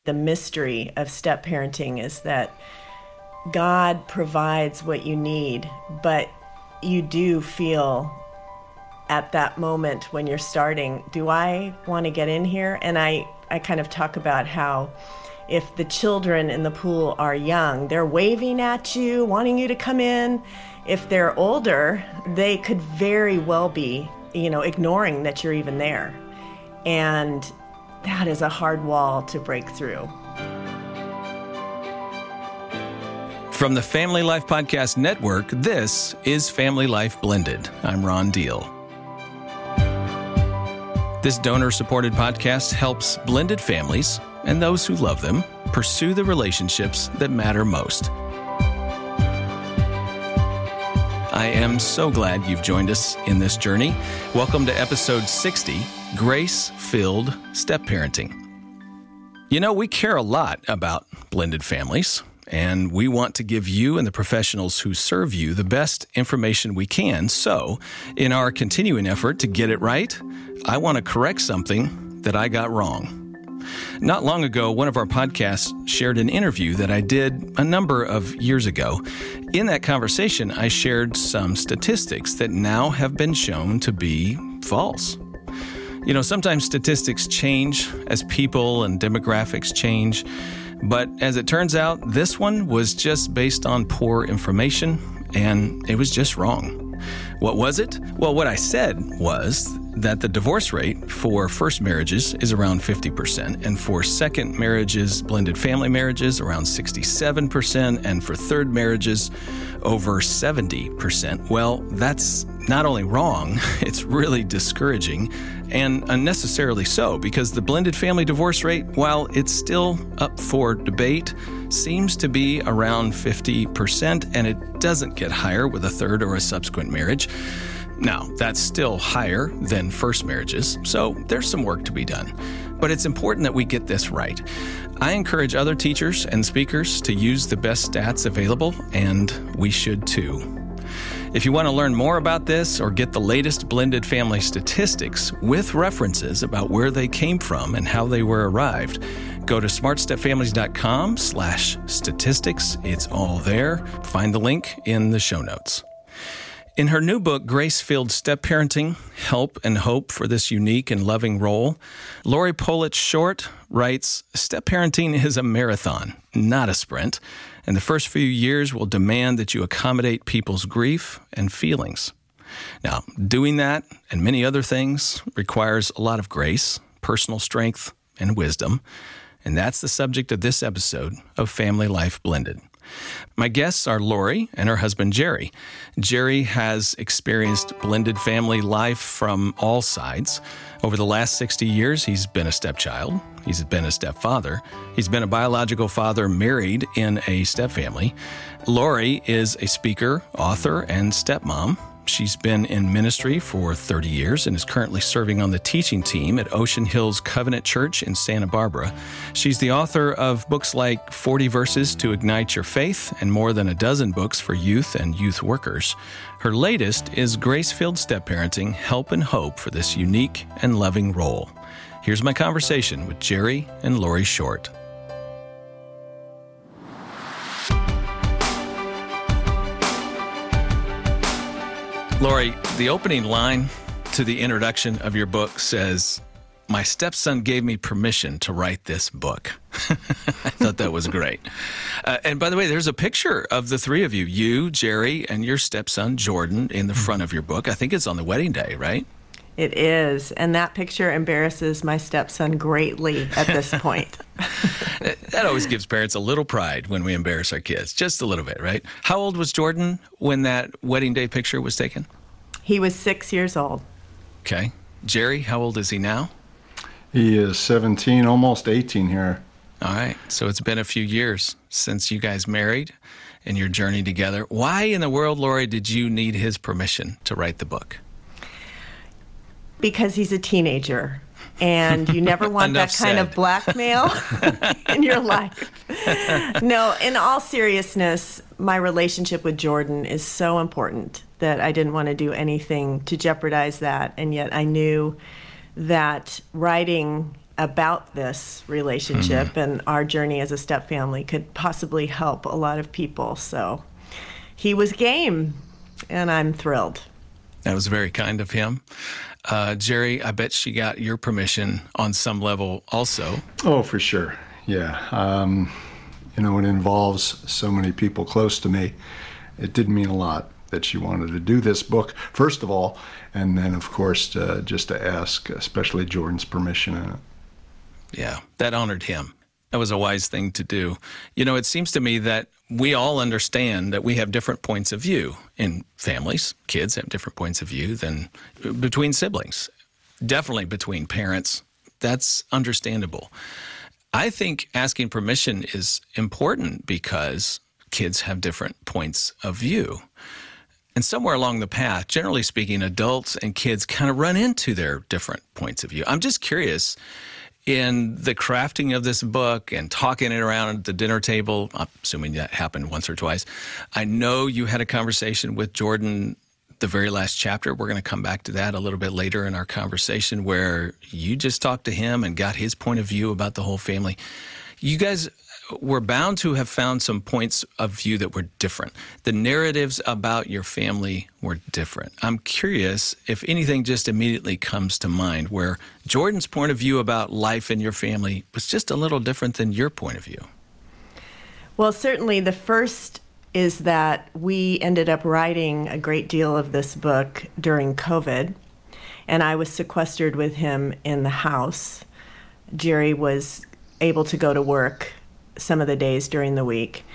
The mystery of step parenting is that God provides what you need, but you do feel at that moment when you're starting, do I want to get in here? And I kind of talk about how if the children in the pool are young, they're waving at you, wanting you to come in. If they're older, they could very well be, ignoring that you're even there. And that is a hard wall to break through. From the Family Life Podcast Network, this is Family Life Blended. I'm Ron Deal. This donor-supported podcast helps blended families and those who love them pursue the relationships that matter most. I am so glad you've joined us in this journey. Welcome to episode 60, Grace-Filled Step Parenting. We care a lot about blended families, and we want to give you and the professionals who serve you the best information we can. So, in our continuing effort to get it right, I want to correct something that I got wrong. Not long ago, one of our podcasts shared an interview that I did a number of years ago. In that conversation, I shared some statistics that now have been shown to be false. Sometimes statistics change as people and demographics change, but as it turns out, this one was just based on poor information, and it was just wrong. What was it? Well, what I said was that the divorce rate for first marriages is around 50%, and for second marriages, blended family marriages, around 67%, and for third marriages, over 70%. Well, that's not only wrong, it's really discouraging, and unnecessarily so, because the blended family divorce rate, while it's still up for debate, seems to be around 50%, and it doesn't get higher with a third or a subsequent marriage. Now, that's still higher than first marriages, so there's some work to be done. But it's important that we get this right. I encourage other teachers and speakers to use the best stats available, and we should too. If you want to learn more about this or get the latest blended family statistics with references about where they came from and how they were arrived, go to smartstepfamilies.com/statistics. It's all there. Find the link in the show notes. In her new book, Grace-Filled Step Parenting, Help and Hope for This Unique and Loving Role, Lori Politz Short writes, step parenting is a marathon, not a sprint, and the first few years will demand that you accommodate people's grief and feelings. Now, doing that and many other things requires a lot of grace, personal strength, and wisdom, and that's the subject of this episode of Family Life Blended. My guests are Lori and her husband, Jerry. Jerry has experienced blended family life from all sides. Over the last 60 years, he's been a stepchild. He's been a stepfather. He's been a biological father married in a stepfamily. Lori is a speaker, author, and stepmom. She's been in ministry for 30 years and is currently serving on the teaching team at Ocean Hills Covenant Church in Santa Barbara. She's the author of books like 40 Verses to Ignite Your Faith and more than a dozen books for youth and youth workers. Her latest is Grace-Filled Step Parenting, Help and Hope for This Unique and Loving Role. Here's my conversation with Jerry and Lori Short. Lori, the opening line to the introduction of your book says, "My stepson gave me permission to write this book." I thought that was great. And by the way, there's a picture of the three of you, Jerry, and your stepson, Jordan, in the front of your book. I think it's on the wedding day, right? It is, and that picture embarrasses my stepson greatly at this point. That always gives parents a little pride when we embarrass our kids, just a little bit, right? How old was Jordan when that wedding day picture was taken? He was 6 years old. Okay. Jerry, how old is he now? He is 17, almost 18 here. All right, so it's been a few years since you guys married and your journey together. Why in the world, Lori, did you need his permission to write the book? Because he's a teenager, and you never want that kind of blackmail in your life. No, in all seriousness, my relationship with Jordan is so important that I didn't want to do anything to jeopardize that, and yet I knew that writing about this relationship and our journey as a step family could possibly help a lot of people. So he was game, and I'm thrilled. That was very kind of him. Jerry, I bet she got your permission on some level also. Oh, for sure. Yeah. It involves so many people close to me. It did mean a lot that she wanted to do this book, first of all, and then, of course, just to ask, especially Jordan's permission in it. Yeah, that honored him. That was a wise thing to do. It seems to me that we all understand that we have different points of view in families. Kids have different points of view than between siblings, definitely between parents. That's understandable. I think asking permission is important because kids have different points of view. And somewhere along the path, generally speaking, adults and kids kind of run into their different points of view. I'm just curious, in the crafting of this book and talking it around at the dinner table, I'm assuming that happened once or twice, I know you had a conversation with Jordan, the very last chapter. We're going to come back to that a little bit later in our conversation, where you just talked to him and got his point of view about the whole family. You guys were bound to have found some points of view that were different. The narratives about your family were different. I'm curious if anything just immediately comes to mind where Jordan's point of view about life in your family was just a little different than your point of view. Well, certainly the first is that we ended up writing a great deal of this book during COVID, and I was sequestered with him in the house. Jerry was able to go to work some of the days during the week.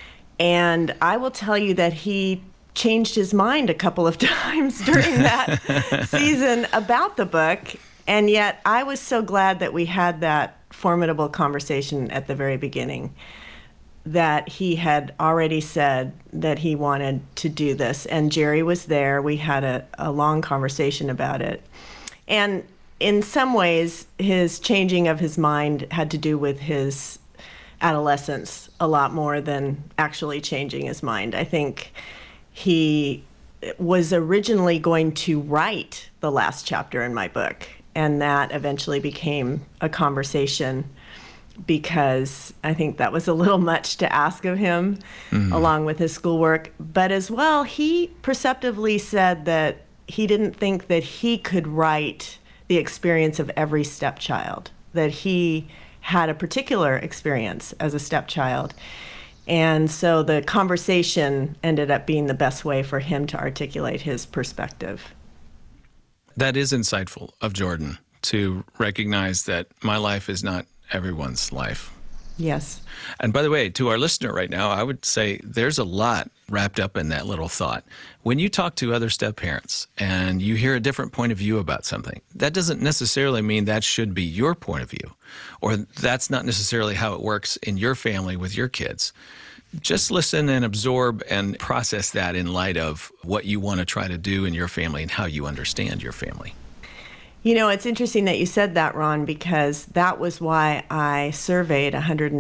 And I will tell you that he changed his mind a couple of times during that season about the book. And yet I was so glad that we had that formidable conversation at the very beginning, that he had already said that he wanted to do this. And Jerry was there. We had a long conversation about it. And in some ways, his changing of his mind had to do with his adolescence a lot more than actually changing his mind. I think he was originally going to write the last chapter in my book, and that eventually became a conversation because I think that was a little much to ask of him, along with his schoolwork. But as well, he perceptively said that he didn't think that he could write the experience of every stepchild, that he had a particular experience as a stepchild. And so the conversation ended up being the best way for him to articulate his perspective. That is insightful of Jordan, to recognize that my life is not everyone's life. Yes. And by the way, to our listener right now, I would say there's a lot wrapped up in that little thought. When you talk to other step-parents and you hear a different point of view about something, that doesn't necessarily mean that should be your point of view, or that's not necessarily how it works in your family with your kids. Just listen and absorb and process that in light of what you want to try to do in your family and how you understand your family. It's interesting that you said that, Ron, because that was why I surveyed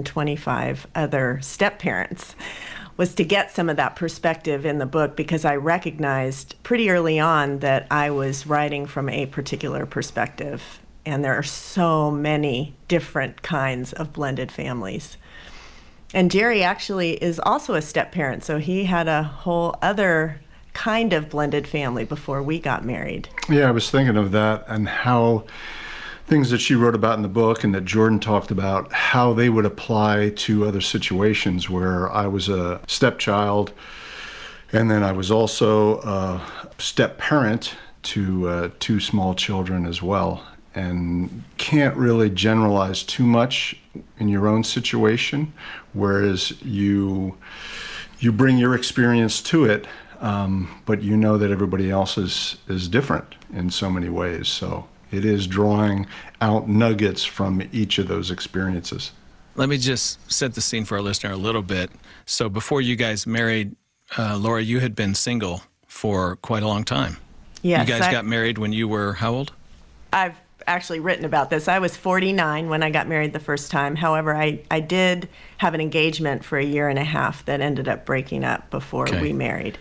125 other step-parents, was to get some of that perspective in the book, because I recognized pretty early on that I was writing from a particular perspective, and there are so many different kinds of blended families. And Jerry actually is also a step-parent, so he had a whole other kind of blended family before we got married. Yeah, I was thinking of that and how things that she wrote about in the book and that Jordan talked about, how they would apply to other situations where I was a stepchild, and then I was also a step-parent to two small children as well. And can't really generalize too much in your own situation, whereas you bring your experience to it, but you know that everybody else is different in so many ways. So it is drawing out nuggets from each of those experiences. Let me just set the scene for our listener a little bit. So before you guys married, Laura, you had been single for quite a long time. Yes. You guys got married when you were how old? I've actually written about this. I was 49 when I got married the first time. However, I did have an engagement for a year and a half that ended up breaking up before we married.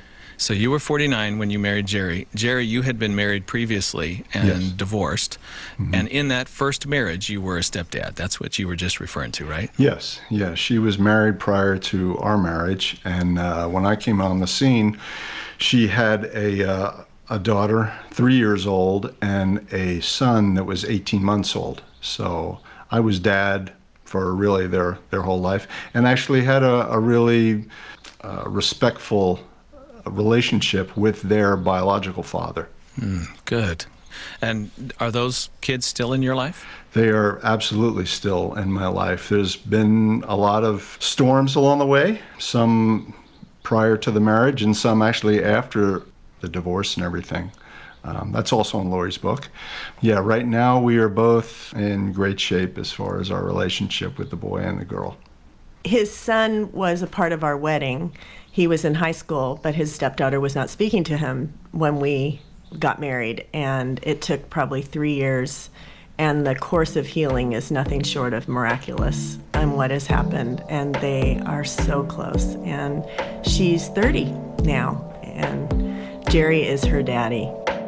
So you were 49 when you married Jerry. Jerry, you had been married previously and Yes. divorced. Mm-hmm. And in that first marriage, you were a stepdad. That's what you were just referring to, right? Yes. She was married prior to our marriage. And when I came on the scene, she had a daughter, 3 years old, and a son that was 18 months old. So I was dad for really their whole life, and actually had a really respectful relationship with their biological father. Good. And are those kids still in your life? They are absolutely still in my life. There's been a lot of storms along the way, some prior to the marriage and some actually after the divorce and everything. That's also in Lori's book. Yeah, right now we are both in great shape as far as our relationship with the boy and the girl. His son was a part of our wedding. He was in high school, but his stepdaughter was not speaking to him when we got married, and it took probably 3 years, and the course of healing is nothing short of miraculous on what has happened, and they are so close. And she's 30 now, and Jerry is her daddy.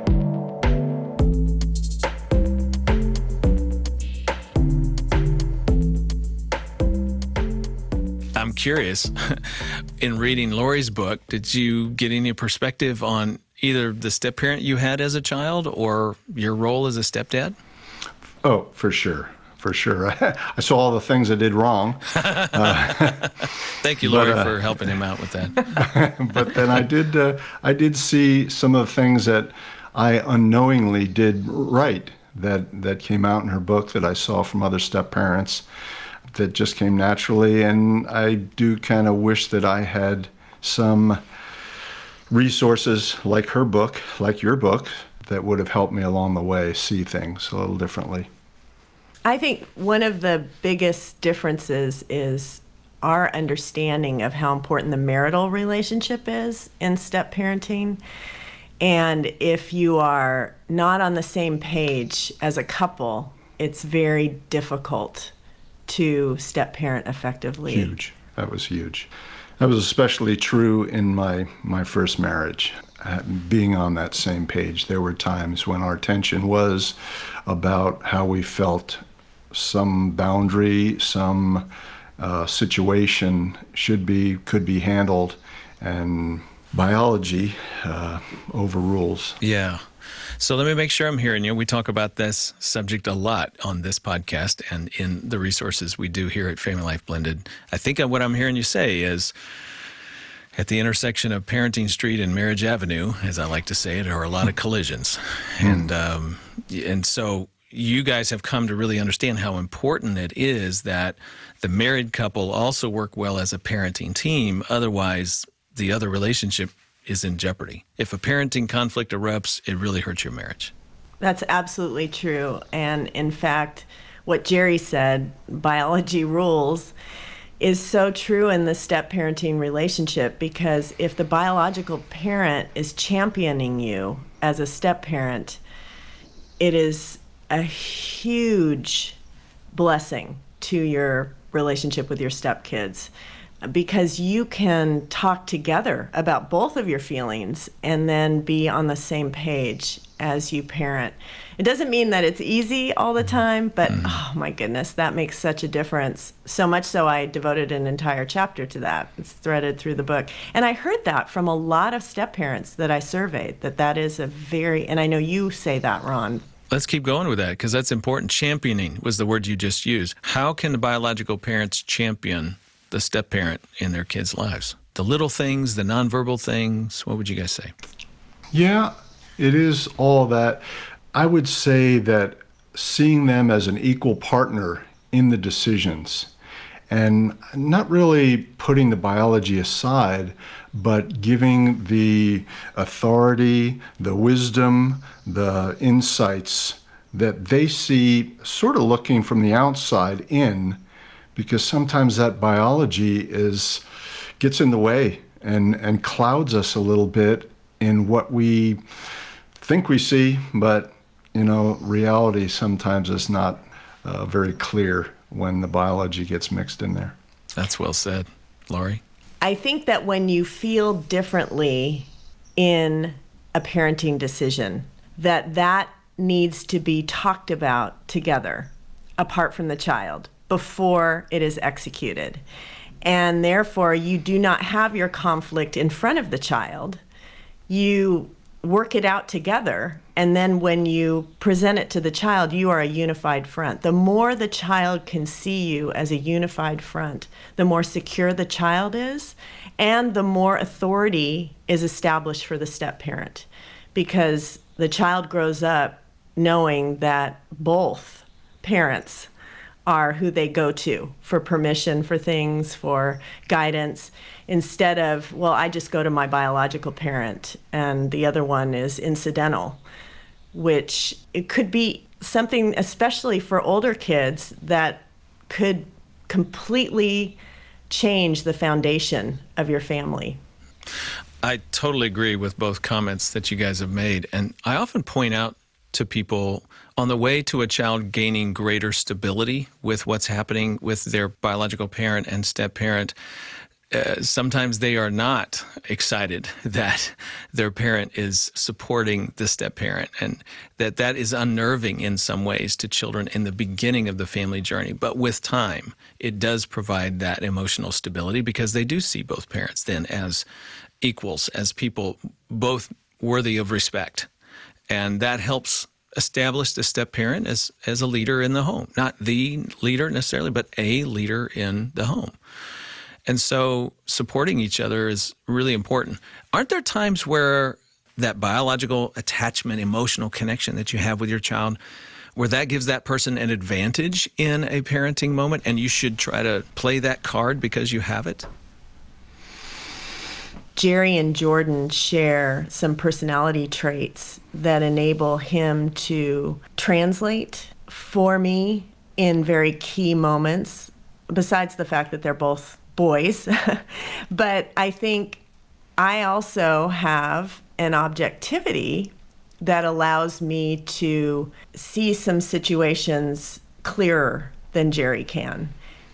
I'm curious, in reading Lori's book, did you get any perspective on either the step-parent you had as a child or your role as a stepdad? Oh, for sure. For sure. I saw all the things I did wrong. Thank you, Lori, for helping him out with that. But then I did see some of the things that I unknowingly did right that came out in her book that I saw from other step-parents that just came naturally. And I do kind of wish that I had some resources like her book, like your book, that would have helped me along the way see things a little differently. I think one of the biggest differences is our understanding of how important the marital relationship is in step-parenting. And if you are not on the same page as a couple, it's very difficult to step-parent effectively. Huge. That was huge. That was especially true in my first marriage. Being on that same page, there were times when our tension was about how we felt some boundary, some situation could be handled, and biology overrules. Yeah. So let me make sure I'm hearing you. We talk about this subject a lot on this podcast and in the resources we do here at Family Life Blended. I think what I'm hearing you say is at the intersection of Parenting Street and Marriage Avenue, as I like to say, there are a lot of collisions. And so you guys have come to really understand how important it is that the married couple also work well as a parenting team. Otherwise, the other relationship is in jeopardy. If a parenting conflict erupts, it really hurts your marriage. That's absolutely true. And in fact, what Jerry said, biology rules, is so true in the step-parenting relationship, because if the biological parent is championing you as a step-parent, it is a huge blessing to your relationship with your stepkids, because you can talk together about both of your feelings and then be on the same page as you parent. It doesn't mean that it's easy all the time, but oh my goodness, that makes such a difference. So much so I devoted an entire chapter to that. It's threaded through the book. And I heard that from a lot of step-parents that I surveyed, that is a very, and I know you say that, Ron. Let's keep going with that, because that's important. Championing was the word you just used. How can the biological parents champion the step-parent in their kids' lives? The little things, the nonverbal things, what would you guys say? Yeah, it is all that. I would say that seeing them as an equal partner in the decisions and not really putting the biology aside, but giving the authority, the wisdom, the insights that they see, sort of looking from the outside in, because sometimes that biology gets in the way and clouds us a little bit in what we think we see, but reality sometimes is not very clear when the biology gets mixed in there. That's well said. Lori? I think that when you feel differently in a parenting decision, that needs to be talked about together, apart from the child, before it is executed. And therefore, you do not have your conflict in front of the child. You work it out together, and then when you present it to the child, you are a unified front. The more the child can see you as a unified front, the more secure the child is, and the more authority is established for the step-parent, because the child grows up knowing that both parents are who they go to for permission for things, for guidance, instead of, well, I just go to my biological parent and the other one is incidental, which it could be something, especially for older kids, that could completely change the foundation of your family. I totally agree with both comments that you guys have made. And I often point out to people, on the way to a child gaining greater stability with what's happening with their biological parent and step-parent, sometimes they are not excited that their parent is supporting the step-parent, and that is unnerving in some ways to children in the beginning of the family journey. But with time, it does provide that emotional stability, because they do see both parents then as equals, as people both worthy of respect. And that helps establish the step-parent as a leader in the home. Not the leader necessarily, but a leader in the home. And so supporting each other is really important. Aren't there times where that biological attachment, emotional connection that you have with your child, where that gives that person an advantage in a parenting moment, and you should try to play that card because you have it? Jerry and Jordan share some personality traits that enable him to translate for me in very key moments, besides the fact that they're both boys. But I think I also have an objectivity that allows me to see some situations clearer than Jerry can.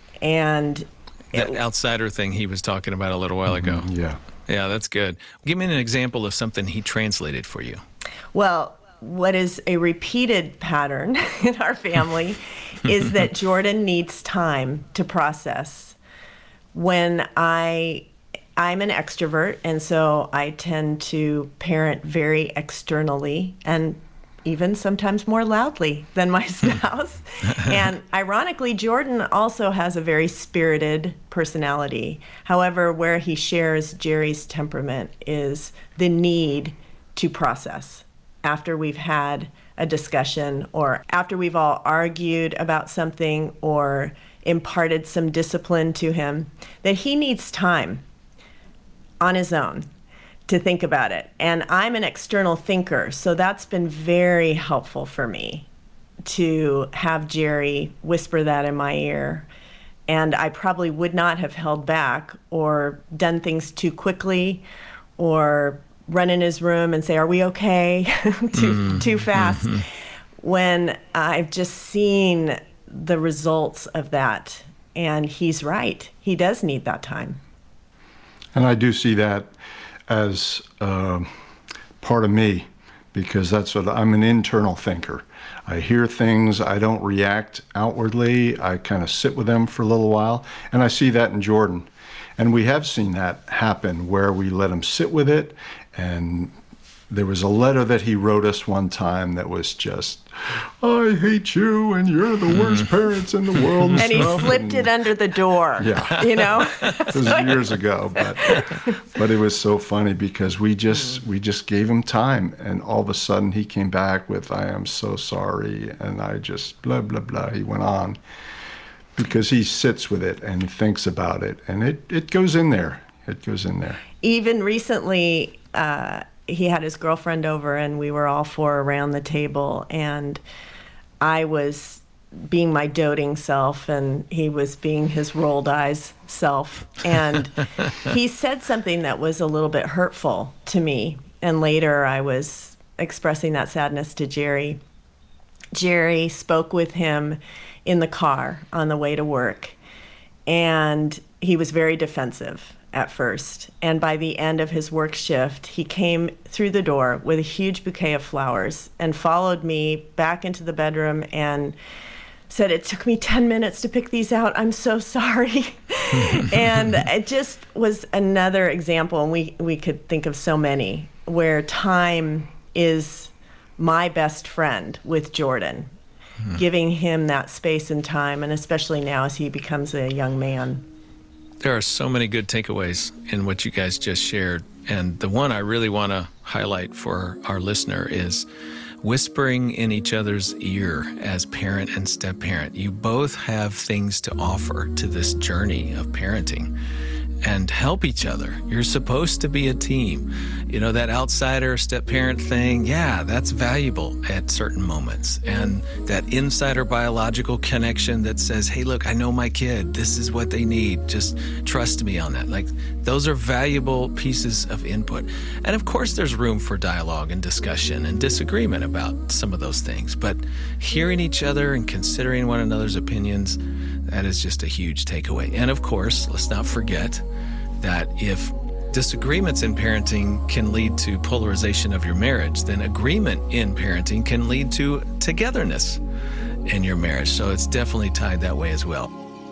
And that outsider thing he was talking about a little while ago. Yeah. Yeah, that's good. Give me an example of something he translated for you. Well, what is a repeated pattern in our family is that Jordan needs time to process. When I'm an extrovert, and so I tend to parent very externally and even sometimes more loudly than my spouse. And ironically, Jordan also has a very spirited personality. However, where he shares Jerry's temperament is the need to process after we've had a discussion, or after we've all argued about something or imparted some discipline to him, that he needs time on his own to think about it. And I'm an external thinker, so that's been very helpful for me to have Jerry whisper that in my ear. And I probably would not have held back or done things too quickly or run in his room and say, "Are we okay?" too fast. When I've just seen the results of that. And he's right. He does need that time. And I do see that as part of me, because that's what I'm an internal thinker. I hear things, I don't react outwardly, I kind of sit with them for a little while, and I see that in Jordan. And we have seen that happen where we let him sit with it. And there was a letter that he wrote us one time that was just, "I hate you and you're the worst parents in the world." And he slipped it under the door. Yeah. You know? It was years ago, but it was so funny because we just gave him time, and all of a sudden he came back with, "I am so sorry," and I just blah blah blah. He went on because he sits with it and he thinks about it, and it goes in there. It goes in there. Even recently, he had his girlfriend over and we were all four around the table, and I was being my doting self and he was being his rolled eyes self. And he said something that was a little bit hurtful to me. And later I was expressing that sadness to Jerry. Jerry spoke with him in the car on the way to work, and he was very defensive. at first. And by the end of his work shift, he came through the door with a huge bouquet of flowers and followed me back into the bedroom and said, "It took me 10 minutes to pick these out. I'm so sorry." And it just was another example, and we could think of so many, where time is my best friend with Jordan, giving him that space and time, and especially now as he becomes a young man. There are so many good takeaways in what you guys just shared. And the one I really want to highlight for our listener is whispering in each other's ear as parent and step-parent. You both have things to offer to this journey of parenting and help each other. You're supposed to be a team. You know, that outsider step-parent thing, yeah, that's valuable at certain moments. And that insider biological connection that says, hey, look, I know my kid. This is what they need. Just trust me on that. Like, those are valuable pieces of input. And of course, there's room for dialogue and discussion and disagreement about some of those things. But hearing each other and considering one another's opinions, that is just a huge takeaway. And of course, let's not forget that if disagreements in parenting can lead to polarization of your marriage, then agreement in parenting can lead to togetherness in your marriage. So it's definitely tied that way as well.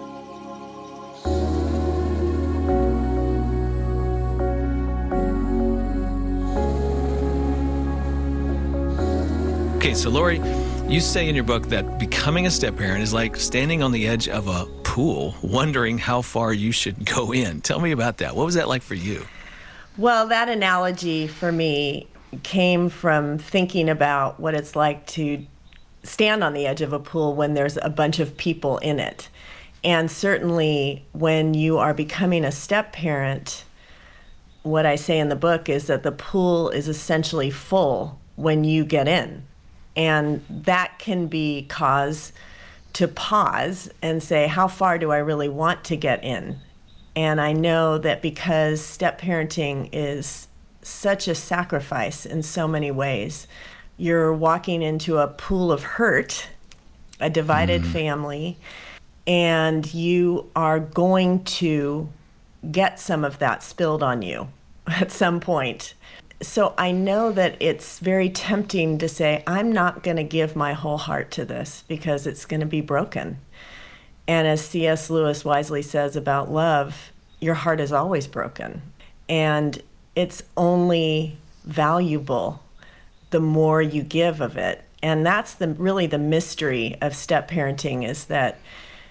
Okay, so Lori, you say in your book that becoming a step-parent is like standing on the edge of a pool, wondering how far you should go in. Tell me about that. What was that like for you? Well, that analogy for me came from thinking about what it's like to stand on the edge of a pool when there's a bunch of people in it. And certainly when you are becoming a step-parent, what I say in the book is that the pool is essentially full when you get in. And that can be cause to pause and say, how far do I really want to get in? And I know that because step-parenting is such a sacrifice in so many ways, you're walking into a pool of hurt, a divided family, and you are going to get some of that spilled on you at some point. So I know that it's very tempting to say, I'm not going to give my whole heart to this because it's going to be broken. And as C.S. Lewis wisely says about love, your heart is always broken. And it's only valuable the more you give of it. And that's really the mystery of step-parenting, is that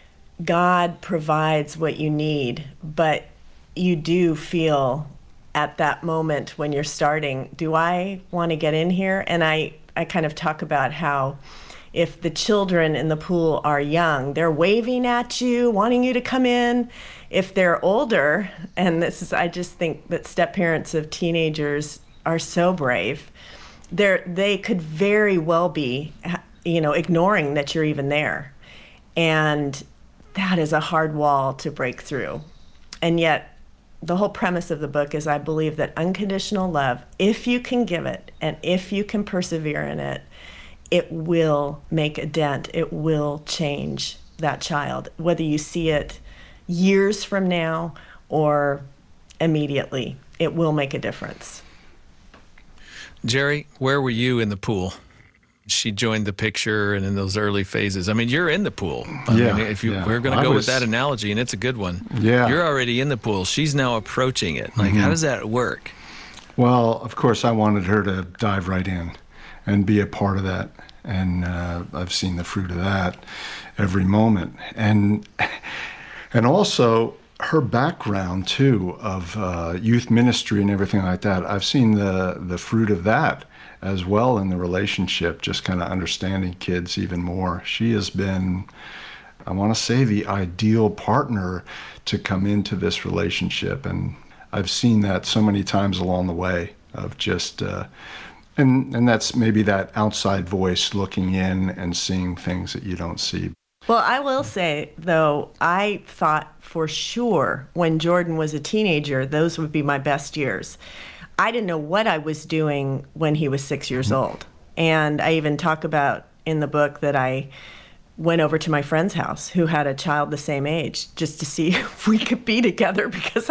God provides what you need, but you do feel at that moment when you're starting, do I want to get in here? And I kind of talk about how if the children in the pool are young, they're waving at you, wanting you to come in. If they're older, and I just think that step-parents of teenagers are so brave, they could very well be, ignoring that you're even there. And that is a hard wall to break through. And yet, the whole premise of the book is I believe that unconditional love, if you can give it and if you can persevere in it, it will make a dent. It will change that child, whether you see it years from now or immediately. It will make a difference. Jerry, where were you in the pool? She joined the picture and in those early phases. I mean, you're in the pool. We're going to go with that analogy, and it's a good one. Yeah. You're already in the pool. She's now approaching it. Like, how does that work? Well, of course, I wanted her to dive right in and be a part of that. And I've seen the fruit of that every moment. And also her background, too, of youth ministry and everything like that. I've seen the fruit of that as well in the relationship, just kind of understanding kids even more. She has been, I want to say, the ideal partner to come into this relationship. And I've seen that so many times along the way of just, and that's maybe that outside voice looking in and seeing things that you don't see. Well, I will say, though, I thought for sure when Jordan was a teenager, those would be my best years. I didn't know what I was doing when he was 6 years old. And I even talk about in the book that I went over to my friend's house who had a child the same age just to see if we could be together because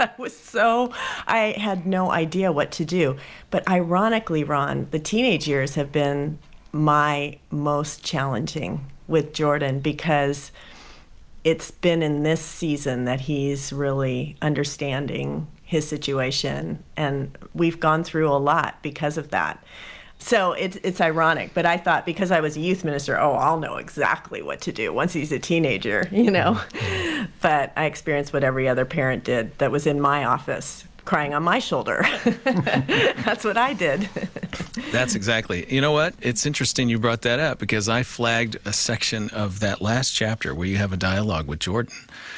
I had no idea what to do. But ironically, Ron, the teenage years have been my most challenging with Jordan because it's been in this season that he's really understanding his situation. And we've gone through a lot because of that. So it's ironic, but I thought because I was a youth minister, I'll know exactly what to do once he's a teenager, But I experienced what every other parent did that was in my office, crying on my shoulder. That's what I did. That's exactly. You know what? It's interesting you brought that up because I flagged a section of that last chapter where you have a dialogue with Jordan.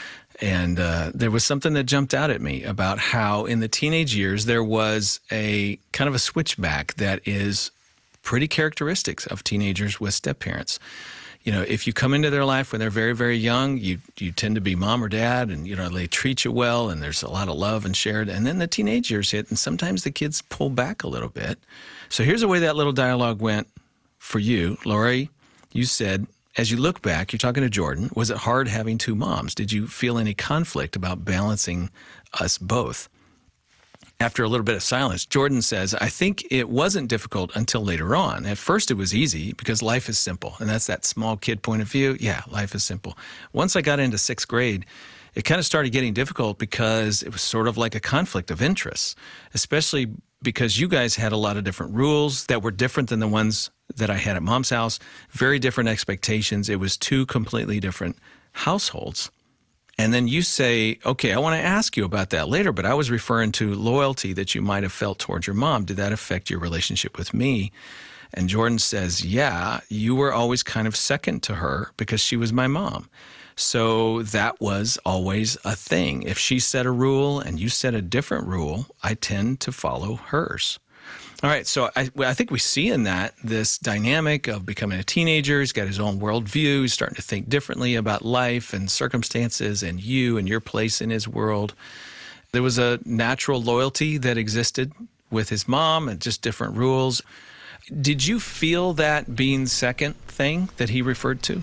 And there was something that jumped out at me about how in the teenage years there was a kind of a switchback that is pretty characteristics of teenagers with step-parents. If you come into their life when they're very, very young, you tend to be mom or dad and, they treat you well and there's a lot of love and shared. And then the teenage years hit and sometimes the kids pull back a little bit. So here's the way that little dialogue went for you. Lori, you said, as you look back, you're talking to Jordan, was it hard having two moms? Did you feel any conflict about balancing us both? After a little bit of silence, Jordan says, I think it wasn't difficult until later on. At first it was easy because life is simple. And that's that small kid point of view. Yeah, life is simple. Once I got into 6th grade, it kind of started getting difficult because it was sort of like a conflict of interests, especially because you guys had a lot of different rules that were different than the ones that I had at Mom's house, very different expectations. It was two completely different households. And then you say, okay, I want to ask you about that later, but I was referring to loyalty that you might have felt towards your mom. Did that affect your relationship with me? And Jordan says, yeah, you were always kind of second to her because she was my mom. So that was always a thing. If she set a rule and you set a different rule, I tend to follow hers. All right, so I think we see in that this dynamic of becoming a teenager. He's got his own worldview. He's starting to think differently about life and circumstances and you and your place in his world. There was a natural loyalty that existed with his mom and just different rules. Did you feel that being second thing that he referred to?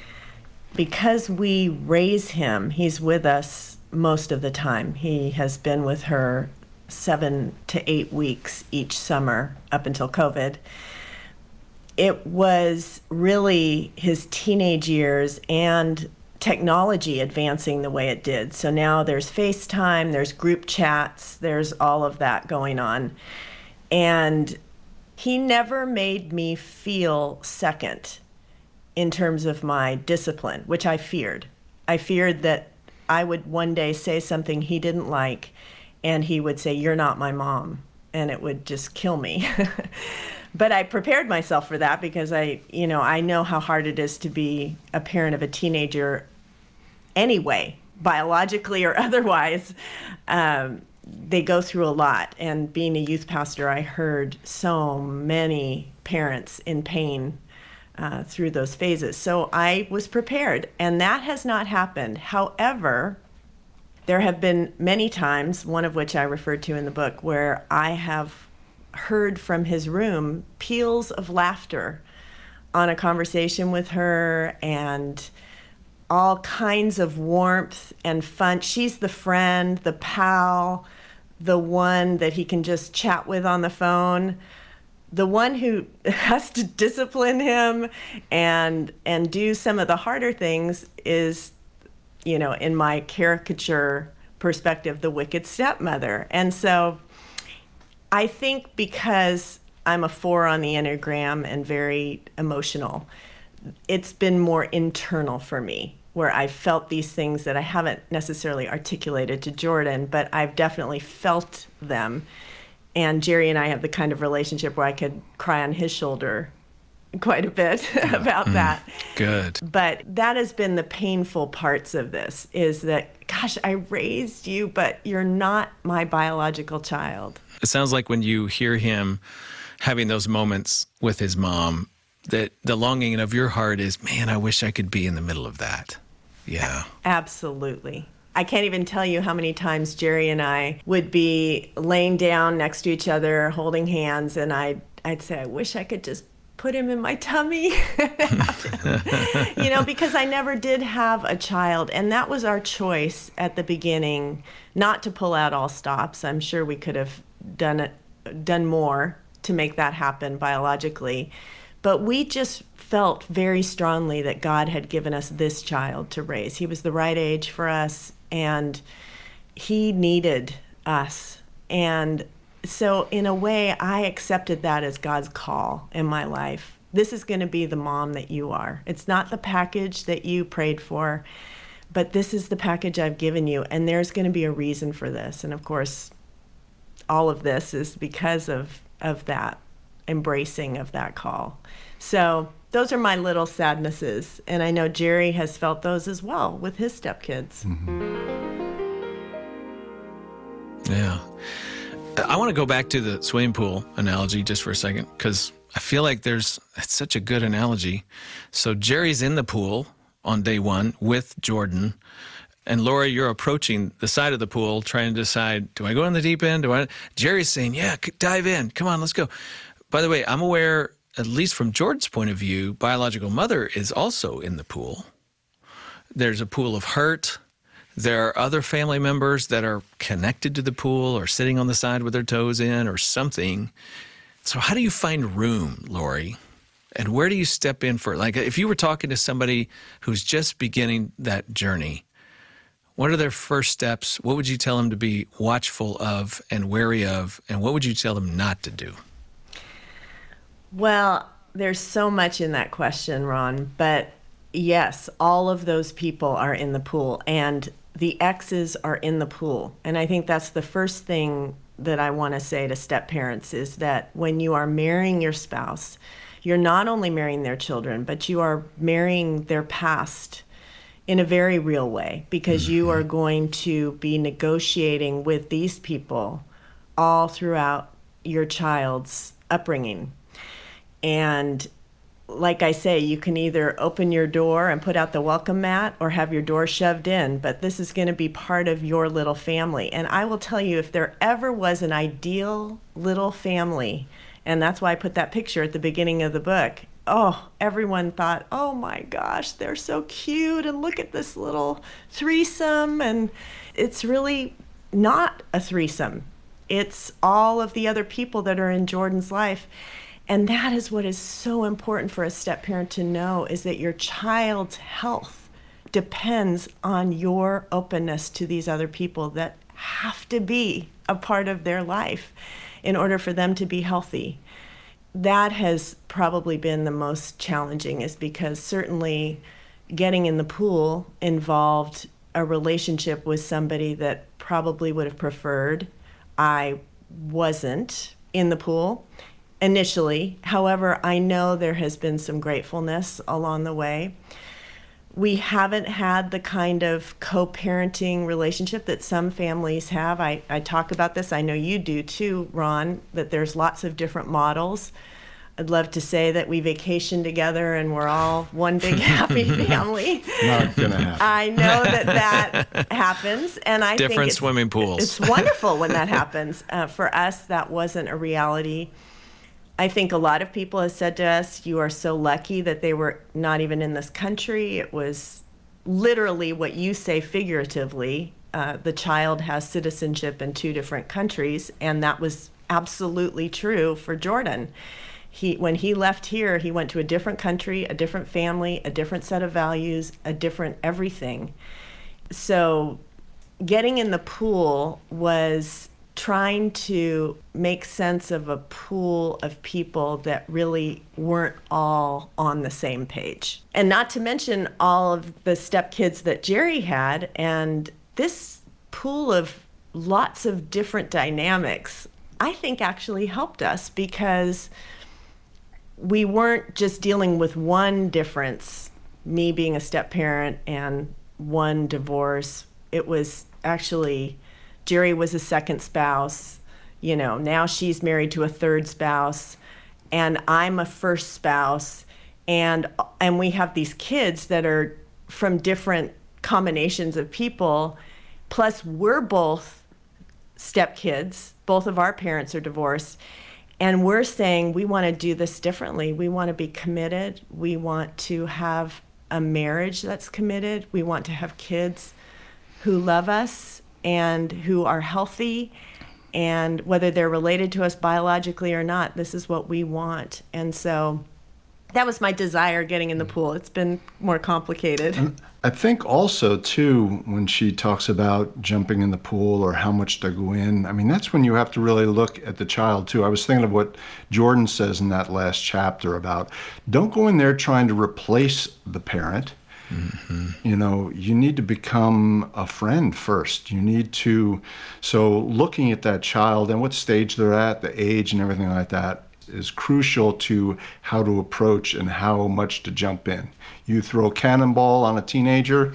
Because we raise him, he's with us most of the time. He has been with her 7 to 8 weeks each summer up until COVID. It was really his teenage years and technology advancing the way it did. So now there's FaceTime, there's group chats, there's all of that going on. And he never made me feel second in terms of my discipline, which I feared. I feared that I would one day say something he didn't like, and he would say, "You're not my mom," and it would just kill me. But I prepared myself for that because I know how hard it is to be a parent of a teenager anyway, biologically or otherwise. They go through a lot. And being a youth pastor, I heard so many parents in pain through those phases. So I was prepared, and that has not happened. However, there have been many times, one of which I referred to in the book, where I have heard from his room peals of laughter on a conversation with her and all kinds of warmth and fun. She's the friend, the pal, the one that he can just chat with on the phone. The one who has to discipline him and do some of the harder things is, in my caricature perspective, the wicked stepmother. And so I think because I'm a 4 on the Enneagram and very emotional, it's been more internal for me, where I've felt these things that I haven't necessarily articulated to Jordan, but I've definitely felt them. And Jerry and I have the kind of relationship where I could cry on his shoulder quite a bit about that. Good. But that has been the painful parts of this, is that, gosh, I raised you, but you're not my biological child. It sounds like when you hear him having those moments with his mom, that the longing of your heart is, man, I wish I could be in the middle of that. Yeah. Absolutely. I can't even tell you how many times Jerry and I would be laying down next to each other, holding hands, and I'd say, I wish I could just put him in my tummy, because I never did have a child. And that was our choice at the beginning, not to pull out all stops. I'm sure we could have done more to make that happen biologically. But we just felt very strongly that God had given us this child to raise. He was the right age for us, and he needed us. And so in a way, I accepted that as God's call in my life. This is going to be the mom that you are. It's not the package that you prayed for, but this is the package I've given you, and there's going to be a reason for this. And of course, all of this is because of that embracing of that call. So those are my little sadnesses, and I know Jerry has felt those as well with his stepkids. Yeah. I want to go back to the swimming pool analogy just for a second, because I feel like it's such a good analogy. So Jerry's in the pool on day one with Jordan, and Laura, you're approaching the side of the pool trying to decide, do I go in the deep end? Jerry's saying, yeah, dive in. Come on, let's go. By the way, I'm aware, at least from Jordan's point of view, biological mother is also in the pool. There's a pool of hurt. There are other family members that are connected to the pool or sitting on the side with their toes in or something. So how do you find room, Lori? And where do you step in for, like, if you were talking to somebody who's just beginning that journey, what are their first steps? What would you tell them to be watchful of and wary of? And what would you tell them not to do? Well, there's so much in that question, Ron, but yes, all of those people are in the pool, and the exes are in the pool. And I think that's the first thing that I want to say to step parents is that when you are marrying your spouse, you're not only marrying their children, but you are marrying their past in a very real way, because you are going to be negotiating with these people all throughout your child's upbringing. And like I say, you can either open your door and put out the welcome mat or have your door shoved in, but this is going to be part of your little family. And I will tell you, if there ever was an ideal little family, and that's why I put that picture at the beginning of the book, everyone thought, oh my gosh, they're so cute, and look at this little threesome. And it's really not a threesome. It's all of the other people that are in Jordan's life. And that is what is so important for a step-parent to know, is that your child's health depends on your openness to these other people that have to be a part of their life in order for them to be healthy. That has probably been the most challenging, is because certainly getting in the pool involved a relationship with somebody that probably would have preferred I wasn't in the pool initially. However, I know there has been some gratefulness along the way. We haven't had the kind of co-parenting relationship that some families have. I talk about this. I know you do too, Ron, that there's lots of different models. I'd love to say that we vacation together and we're all one big happy family. Not gonna happen. I know that happens, and I think different swimming pools. It's wonderful when that happens. For us, that wasn't a reality. I think a lot of people have said to us, you are so lucky that they were not even in this country. It was literally what you say figuratively. The child has citizenship in 2 different countries, and that was absolutely true for Jordan. When he left here, he went to a different country, a different family, a different set of values, a different everything. So getting in the pool was trying to make sense of a pool of people that really weren't all on the same page. And not to mention all of the stepkids that Jerry had, and this pool of lots of different dynamics, I think actually helped us, because we weren't just dealing with one difference, me being a step-parent and one divorce. It was actually, Jerry was a second spouse, now she's married to a third spouse, and I'm a first spouse, and we have these kids that are from different combinations of people, plus we're both stepkids, both of our parents are divorced, And we're saying we want to do this differently. We want to be committed. We want to have a marriage that's committed. We want to have kids who love us and who are healthy. And whether they're related to us biologically or not, this is what we want. And so that was my desire getting in the pool. It's been more complicated. And I think also, too, when she talks about jumping in the pool or how much to go in, I mean, that's when you have to really look at the child, too. I was thinking of what Jordan says in that last chapter about don't go in there trying to replace the parent. Mm-hmm. You know, you need to become a friend first. You need to, so looking at that child and what stage they're at, the age and everything like that is crucial to how to approach and how much to jump in. You throw a cannonball on a teenager,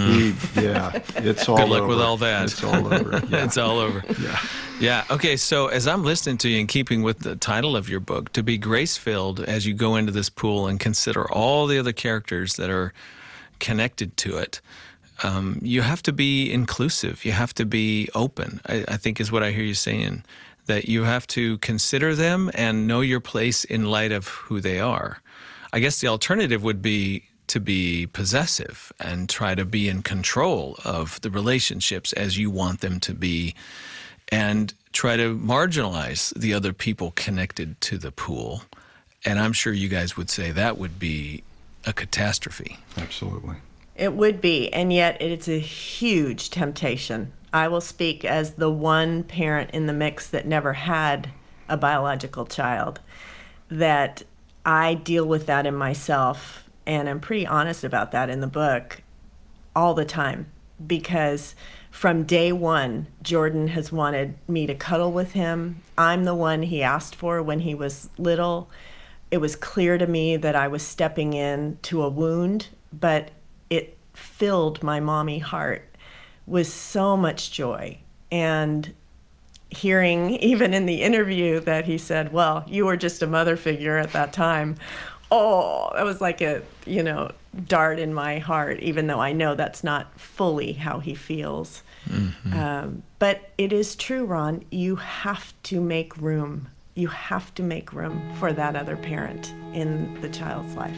it's all over. Good luck with all that. It's all over. Yeah. It's all over. Yeah. Yeah. Okay. So as I'm listening to you, in keeping with the title of your book, to be grace-filled as you go into this pool and consider all the other characters that are connected to it, you have to be inclusive. You have to be open, I think is what I hear you saying, that you have to consider them and know your place in light of who they are. I guess the alternative would be to be possessive and try to be in control of the relationships as you want them to be and try to marginalize the other people connected to the pool. And I'm sure you guys would say that would be a catastrophe. Absolutely. It would be, and yet it's a huge temptation. I will speak as the one parent in the mix that never had a biological child, that I deal with that in myself, and I'm pretty honest about that in the book all the time, because from day one, Jordan has wanted me to cuddle with him. I'm the one he asked for when he was little. It was clear to me that I was stepping in to a wound, but it filled my mommy heart with so much joy. And hearing even in the interview that he said, well, you were just a mother figure at that time. Oh, that was like a, dart in my heart, even though I know that's not fully how he feels. Mm-hmm. But it is true, Ron, you have to make room. You have to make room for that other parent in the child's life.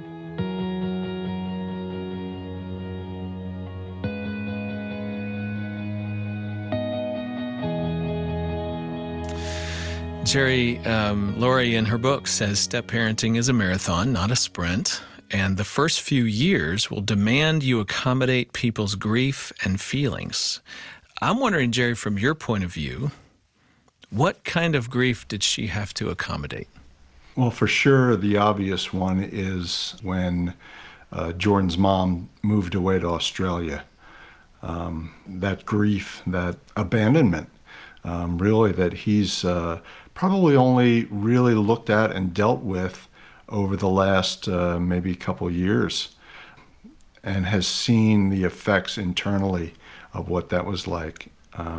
Jerry, Lori in her book says step-parenting is a marathon, not a sprint, and the first few years will demand you accommodate people's grief and feelings. I'm wondering, Jerry, from your point of view, what kind of grief did she have to accommodate? Well, for sure, the obvious one is when Jordan's mom moved away to Australia. That grief, that abandonment, really, that he's probably only really looked at and dealt with over the last maybe couple years, and has seen the effects internally of what that was like.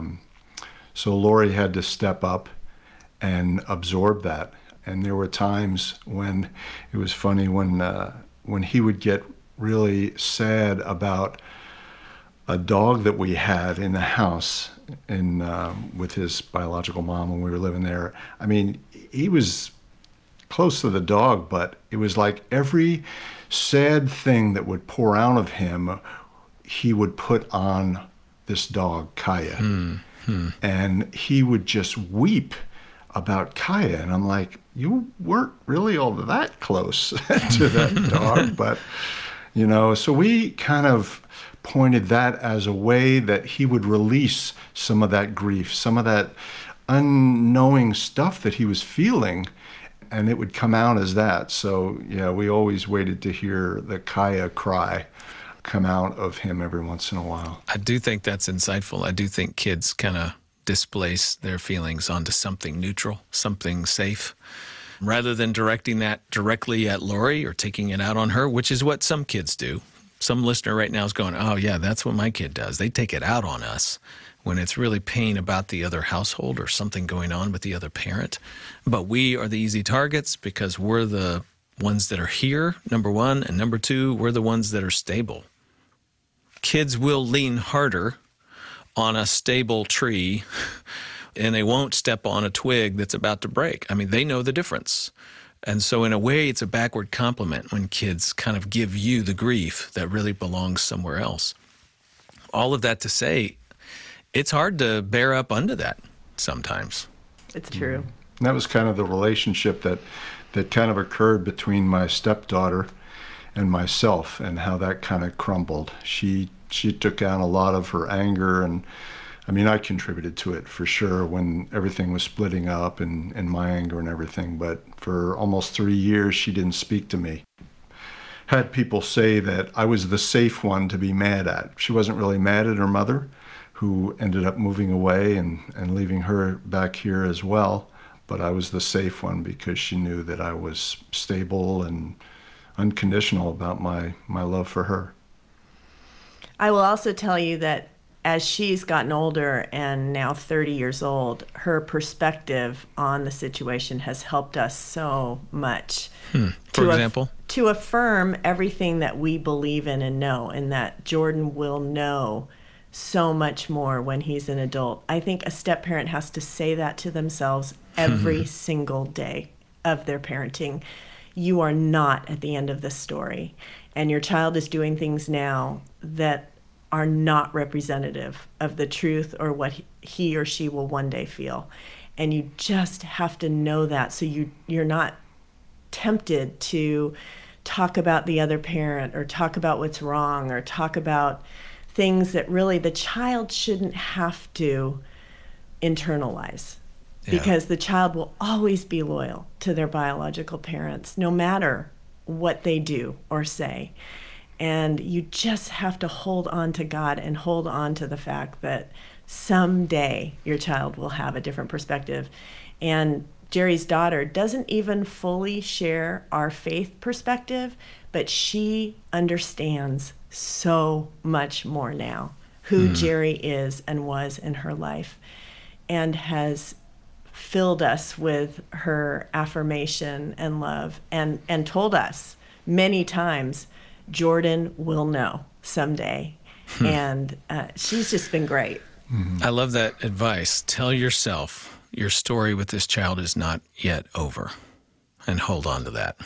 So Lori had to step up and absorb that. And there were times when it was funny when he would get really sad about a dog that we had in the house with his biological mom when we were living there. I mean, he was close to the dog, but it was like every sad thing that would pour out of him, he would put on this dog, Kaya. Mm-hmm. And he would just weep about Kaya. And I'm like, you weren't really all that close to that dog. But, so we kind of pointed that as a way that he would release some of that grief, some of that unknowing stuff that he was feeling, and it would come out as that. So, we always waited to hear the Kaya cry come out of him every once in a while. I do think that's insightful. I do think kids kind of displace their feelings onto something neutral, something safe, rather than directing that directly at Lori or taking it out on her, which is what some kids do. Some listener right now is going, oh, yeah, that's what my kid does. They take it out on us when it's really pain about the other household or something going on with the other parent. But we are the easy targets because we're the ones that are here, number one, and number two, we're the ones that are stable. Kids will lean harder on a stable tree and they won't step on a twig that's about to break. I mean, they know the difference. And so in a way, it's a backward compliment when kids kind of give you the grief that really belongs somewhere else. All of that to say, it's hard to bear up under that sometimes. It's true. And that was kind of the relationship that kind of occurred between my stepdaughter and myself, and how that kind of crumbled. She took down a lot of her anger, and I mean, I contributed to it for sure when everything was splitting up and my anger and everything. But for almost 3 years, she didn't speak to me. Had people say that I was the safe one to be mad at. She wasn't really mad at her mother, who ended up moving away and leaving her back here as well. But I was the safe one because she knew that I was stable and unconditional about my love for her. I will also tell you that as she's gotten older and now 30 years old, her perspective on the situation has helped us so much. For example? To affirm everything that we believe in and know, and that Jordan will know so much more when he's an adult. I think a step-parent has to say that to themselves every single day of their parenting. You are not at the end of the story, and your child is doing things now that are not representative of the truth or what he or she will one day feel. And you just have to know that, so you're not tempted to talk about the other parent or talk about what's wrong or talk about things that really the child shouldn't have to internalize. Yeah. Because the child will always be loyal to their biological parents, no matter what they do or say. And you just have to hold on to God and hold on to the fact that someday your child will have a different perspective. And Jerry's daughter doesn't even fully share our faith perspective, but she understands so much more now who Jerry is and was in her life, and has filled us with her affirmation and love, and told us many times, Jordan will know someday. And she's just been great. I love that advice. Tell yourself your story with this child is not yet over, and hold on to that.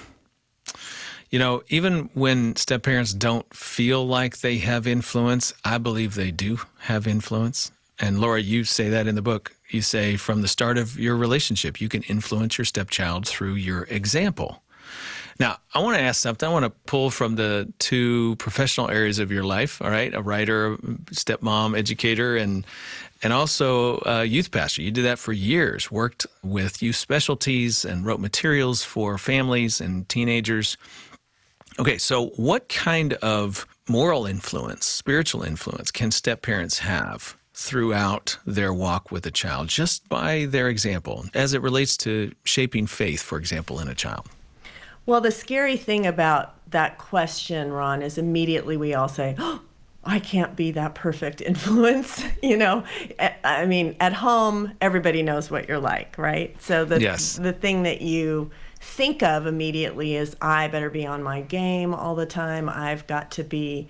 You know, even when step-parents don't feel like they have influence, I believe they do have influence. And Laura, you say that in the book. You say from the start of your relationship, you can influence your stepchild through your example. Now, I want to ask something. I want to pull from the two professional areas of your life, all right? A writer, stepmom, educator, and also a youth pastor. You did that for years, worked with youth specialties and wrote materials for families and teenagers. Okay, so what kind of moral influence, spiritual influence can step-parents have throughout their walk with a child just by their example as it relates to shaping faith, for example, in a child? Well, the scary thing about that question, Ron, is immediately we all say, oh, I can't be that perfect influence. You know, I mean, at home, everybody knows what you're like, right? So the thing that you think of immediately is, I better be on my game all the time. I've got to be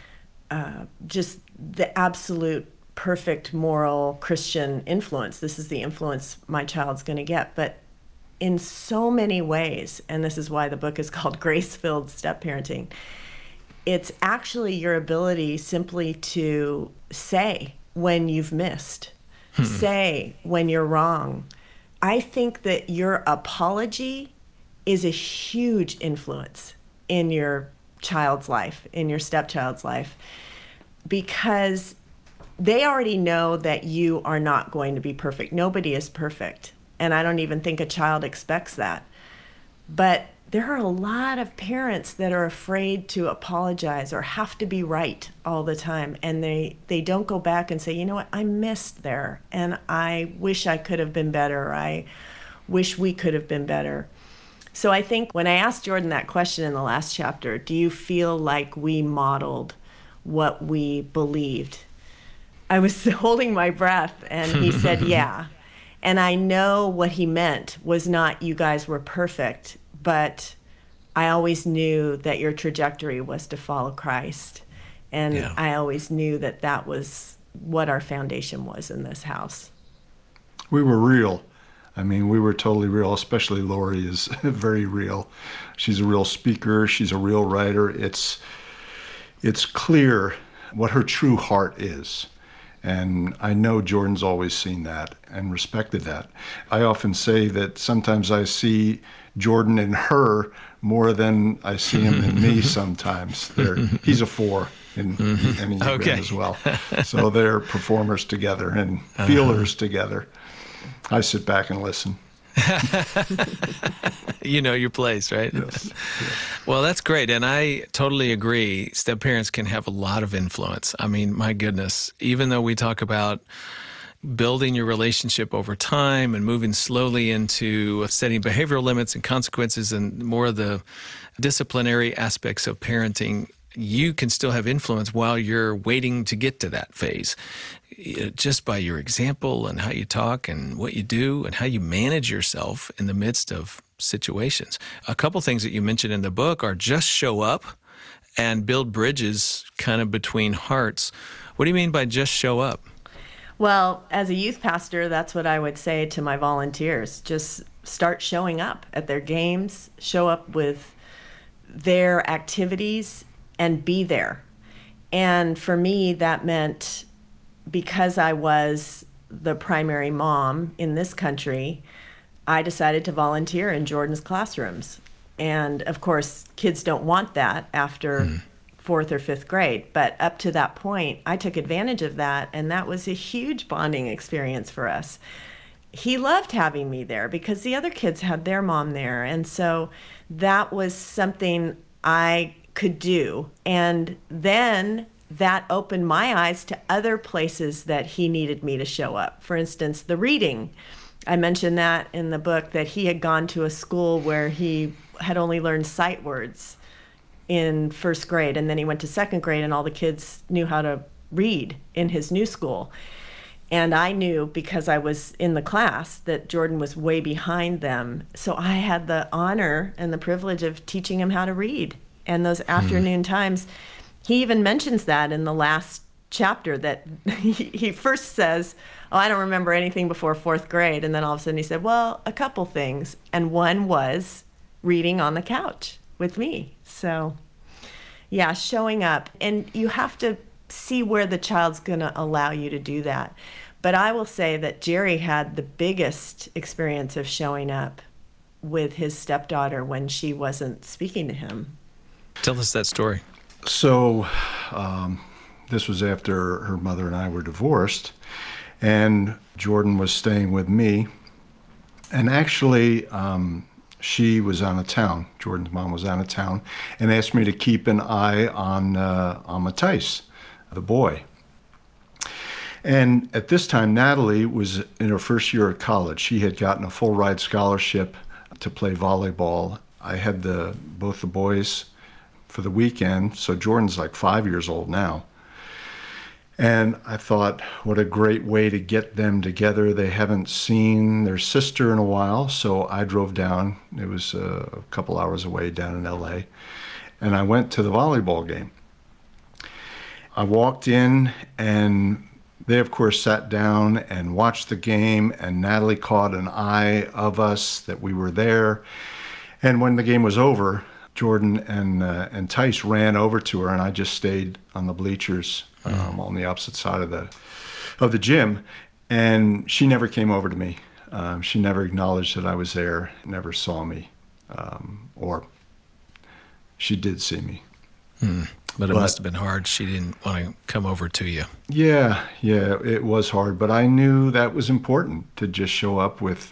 just the absolute perfect moral Christian influence. This is the influence my child's going to get. But in so many ways, and this is why the book is called Grace-Filled Step-Parenting, it's actually your ability simply to say when you've missed, say when you're wrong. I think that your apology is a huge influence in your child's life, in your stepchild's life, because they already know that you are not going to be perfect. Nobody is perfect. And I don't even think a child expects that. But there are a lot of parents that are afraid to apologize or have to be right all the time. And they don't go back and say, you know what, I missed there. And I wish I could have been better. I wish we could have been better. So I think when I asked Jordan that question in the last chapter, do you feel like we modeled what we believed? I was holding my breath, and he said, yeah. And I know what he meant was not you guys were perfect, but I always knew that your trajectory was to follow Christ. And I always knew that that was what our foundation was in this house. We were real. I mean, we were totally real, especially Lori is very real. She's a real speaker. She's a real writer. It's clear what her true heart is. And I know Jordan's always seen that and respected that. I often say that sometimes I see Jordan in her more than I see him in me sometimes. He's a 4 in Enneagram as well. So they're performers together and feelers together. I sit back and listen. You know your place, right? Yes. Well, that's great. And I totally agree. Step-parents can have a lot of influence. I mean, my goodness, even though we talk about building your relationship over time and moving slowly into setting behavioral limits and consequences and more of the disciplinary aspects of parenting, you can still have influence while you're waiting to get to that phase. Just by your example and how you talk and what you do and how you manage yourself in the midst of situations. A couple things that you mentioned in the book are just show up and build bridges kind of between hearts. What do you mean by just show up? Well, as a youth pastor, that's what I would say to my volunteers. Just start showing up at their games, show up with their activities, and be there. And for me, that meant, because I was the primary mom in this country, I decided to volunteer in Jordan's classrooms. And of course, kids don't want that after 4th or 5th grade. But up to that point, I took advantage of that. And that was a huge bonding experience for us. He loved having me there because the other kids had their mom there. And so that was something I could do. And then that opened my eyes to other places that he needed me to show up. For instance, the reading. I mentioned that in the book, that he had gone to a school where he had only learned sight words in 1st grade, and then he went to 2nd grade and all the kids knew how to read in his new school. And I knew, because I was in the class, that Jordan was way behind them. So I had the honor and the privilege of teaching him how to read. And those afternoon times, he even mentions that in the last chapter, that he first says, oh, I don't remember anything before 4th grade. And then all of a sudden he said, well, a couple things. And one was reading on the couch with me. So yeah, showing up. And you have to see where the child's going to allow you to do that. But I will say that Jerry had the biggest experience of showing up with his stepdaughter when she wasn't speaking to him. Tell us that story. So this was after her mother and I were divorced, and Jordan was staying with me. And actually, she was out of town. Jordan's mom was out of town, and asked me to keep an eye on Matthijs, the boy. And at this time, Natalie was in her 1st year of college. She had gotten a full ride scholarship to play volleyball. I had both the boys for the weekend, so Jordan's like 5 years old now. And I thought, what a great way to get them together. They haven't seen their sister in a while, so I drove down. It was a couple hours away down in LA, and I went to the volleyball game. I walked in, and they, of course, sat down and watched the game, and Natalie caught an eye of us that we were there. And when the game was over, Jordan and Tice ran over to her, and I just stayed on the bleachers on the opposite side of the gym. And she never came over to me. She never acknowledged that I was there, never saw me, or she did see me. But it must have been hard. She didn't want to come over to you. Yeah, it was hard. But I knew that was important, to just show up with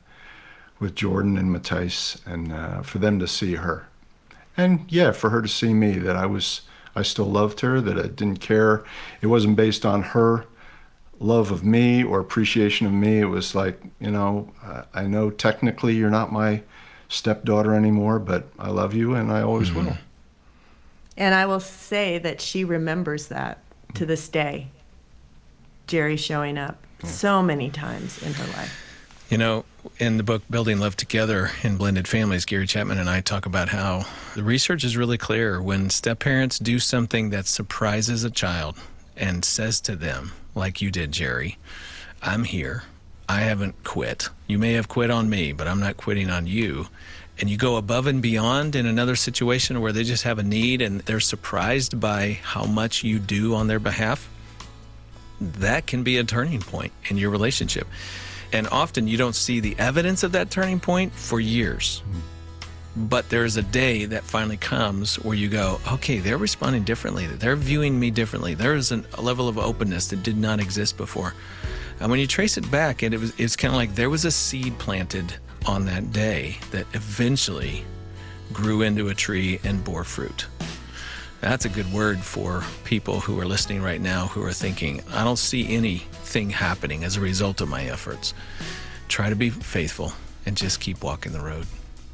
Jordan and Matthijs, and for them to see her. And yeah, for her to see me, that I still loved her, that I didn't care. It wasn't based on her love of me or appreciation of me. It was like, I know technically you're not my stepdaughter anymore, but I love you and I always will. And I will say that she remembers that to this day. Jerry showing up so many times in her life. In the book Building Love Together in Blended Families, Gary Chapman and I talk about how the research is really clear. When step-parents do something that surprises a child and says to them, like you did, Jerry, I'm here, I haven't quit. You may have quit on me, but I'm not quitting on you. And you go above and beyond in another situation where they just have a need and they're surprised by how much you do on their behalf, that can be a turning point in your relationship. And often you don't see the evidence of that turning point for years. But there's a day that finally comes where you go, okay, they're responding differently. They're viewing me differently. There is a level of openness that did not exist before. And when you trace it back, it's kind of like there was a seed planted on that day that eventually grew into a tree and bore fruit. That's a good word for people who are listening right now who are thinking, I don't see anything happening as a result of my efforts. Try to be faithful and just keep walking the road.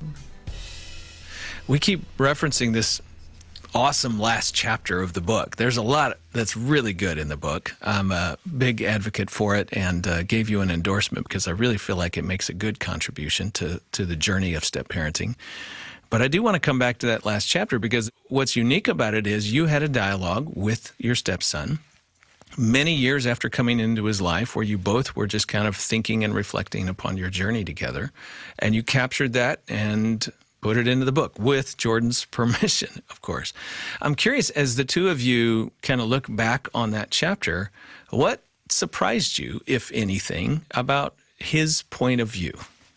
We keep referencing this awesome last chapter of the book. There's a lot that's really good in the book. I'm a big advocate for it and gave you an endorsement because I really feel like it makes a good contribution to the journey of step parenting. But I do want to come back to that last chapter because what's unique about it is you had a dialogue with your stepson many years after coming into his life where you both were just kind of thinking and reflecting upon your journey together. And you captured that and put it into the book with Jordan's permission, of course. I'm curious, as the two of you kind of look back on that chapter, what surprised you, if anything, about his point of view?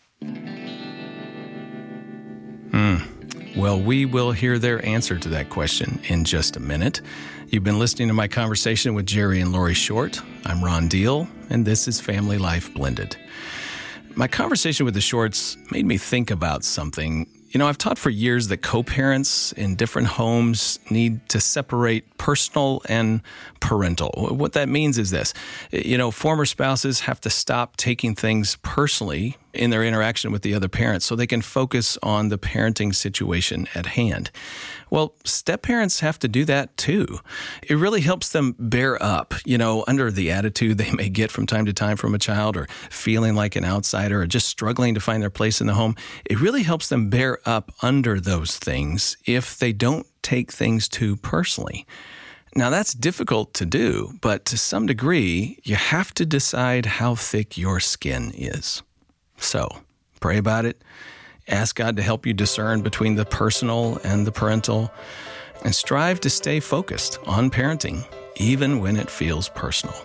Well, we will hear their answer to that question in just a minute. You've been listening to my conversation with Jerry and Lori Short. I'm Ron Deal, and this is Family Life Blended. My conversation with the Shorts made me think about something. You know, I've taught for years that co-parents in different homes need to separate personal and parental. What that means is this. You know, former spouses have to stop taking things personally in their interaction with the other parents so they can focus on the parenting situation at hand. Well, step-parents have to do that too. It really helps them bear up, you know, under the attitude they may get from time to time from a child or feeling like an outsider or just struggling to find their place in the home. It really helps them bear up under those things if they don't take things too personally. Now, that's difficult to do, but to some degree, you have to decide how thick your skin is. So, pray about it. Ask God to help you discern between the personal and the parental, and strive to stay focused on parenting, even when it feels personal.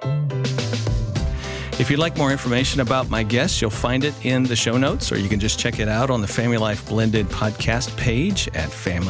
If you'd like more information about my guests, you'll find it in the show notes, or you can just check it out on the Family Life Blended podcast page at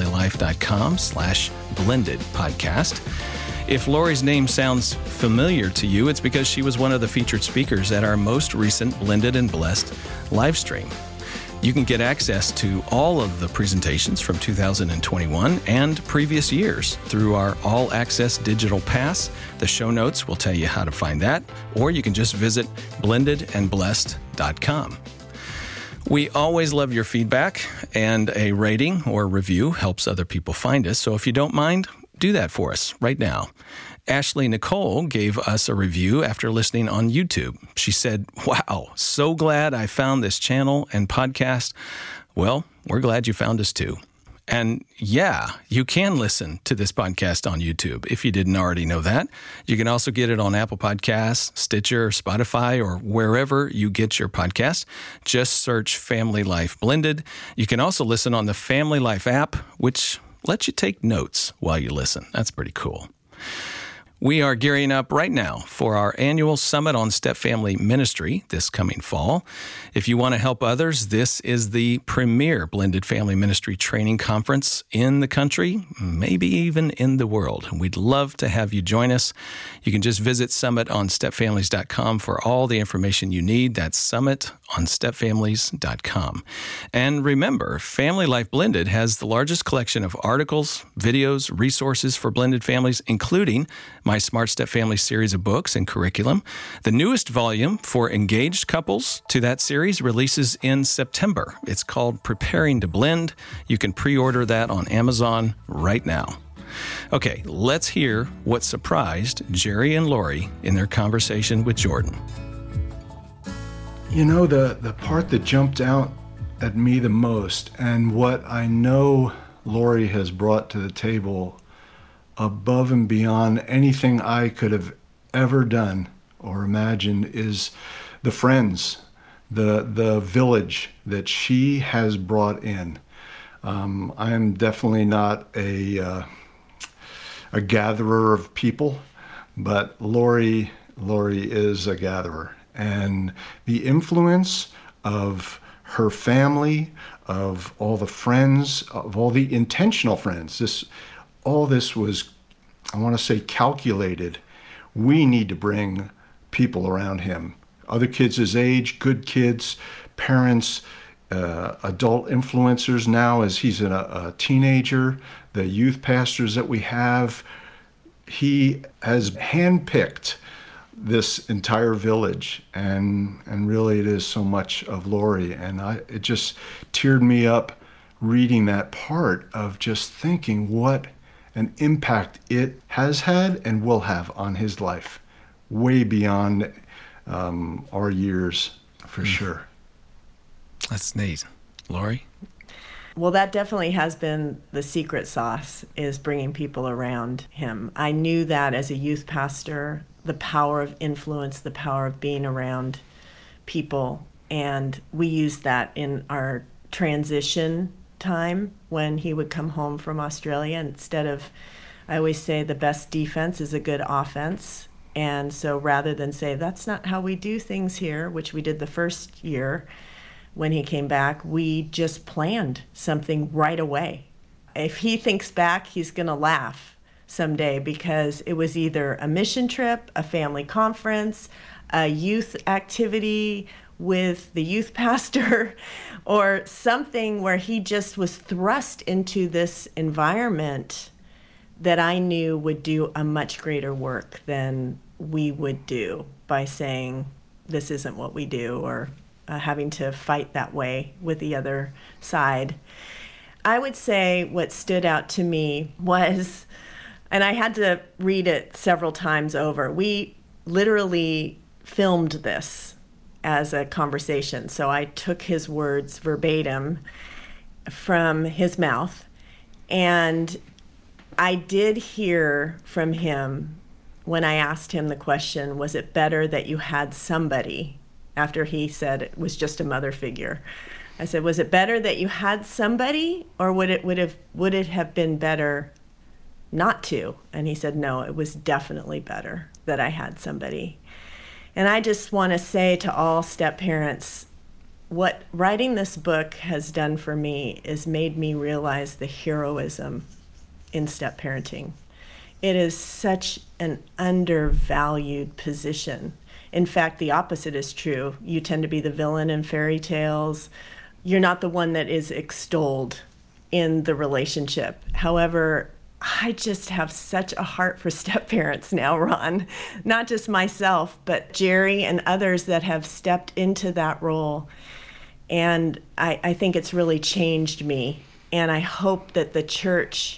familylife.com/blended podcast. If Lori's name sounds familiar to you, it's because she was one of the featured speakers at our most recent Blended and Blessed live stream. You can get access to all of the presentations from 2021 and previous years through our All Access Digital Pass. The show notes will tell you how to find that, or you can just visit blendedandblessed.com. We always love your feedback, and a rating or review helps other people find us. So if you don't mind, do that for us right now. Ashley Nicole gave us a review after listening on YouTube. She said, "Wow, so glad I found this channel and podcast." Well, we're glad you found us too. And yeah, you can listen to this podcast on YouTube if you didn't already know that. You can also get it on Apple Podcasts, Stitcher, Spotify, or wherever you get your podcast. Just search Family Life Blended. You can also listen on the Family Life app, which lets you take notes while you listen. That's pretty cool. We are gearing up right now for our annual Summit on Step Family Ministry this coming fall. If you want to help others, this is the premier blended family ministry training conference in the country, maybe even in the world. We'd love to have you join us. You can just visit summitonstepfamilies.com for all the information you need. That's summitonstepfamilies.com. And remember, Family Life Blended has the largest collection of articles, videos, resources for blended families, including my Smart Step Family series of books and curriculum. The newest volume for engaged couples to that series releases in September. It's called Preparing to Blend. You can pre-order that on Amazon right now. Okay, let's hear what surprised Jerry and Lori in their conversation with Jordan. You know, the part that jumped out at me the most, and what I know Lori has brought to the table above and beyond anything I could have ever done or imagined, is the friends, the village that she has brought in. I am definitely not a gatherer of people, but Lori is a gatherer. And the influence of her family, of all the friends, of all the intentional friends, all this was, I want to say, calculated. We need to bring people around him. Other kids his age, good kids, parents, adult influencers now as he's a teenager, the youth pastors that we have. He has handpicked this entire village, and really it is so much of Lori. And it just teared me up reading that part of just thinking what an impact it has had and will have on his life, way beyond our years, for sure. That's neat. Lori? Well, that definitely has been the secret sauce, is bringing people around him. I knew that as a youth pastor, the power of influence, the power of being around people. And we used that in our transition time when he would come home from Australia. Instead of, I always say, the best defense is a good offense. And so rather than say, that's not how we do things here, which we did the first year when he came back, we just planned something right away. If he thinks back, he's going to laugh someday, because it was either a mission trip, a family conference, a youth activity with the youth pastor, or something where he just was thrust into this environment that I knew would do a much greater work than we would do by saying, this isn't what we do, or having to fight that way with the other side. I would say what stood out to me was, and I had to read it several times over, we literally filmed this as a conversation. So I took his words verbatim from his mouth, and I did hear from him when I asked him the question, was it better that you had somebody, after he said it was just a mother figure. I said, was it better that you had somebody, or would it have been better not to? And he said, no, it was definitely better that I had somebody. And I just want to say to all step parents, what writing this book has done for me is made me realize the heroism in step parenting. It is such an undervalued position. In fact, the opposite is true. You tend to be the villain in fairy tales. You're not the one that is extolled in the relationship. However, I just have such a heart for step parents now, Ron. Not just myself, but Jerry and others that have stepped into that role. And I think it's really changed me. And I hope that the church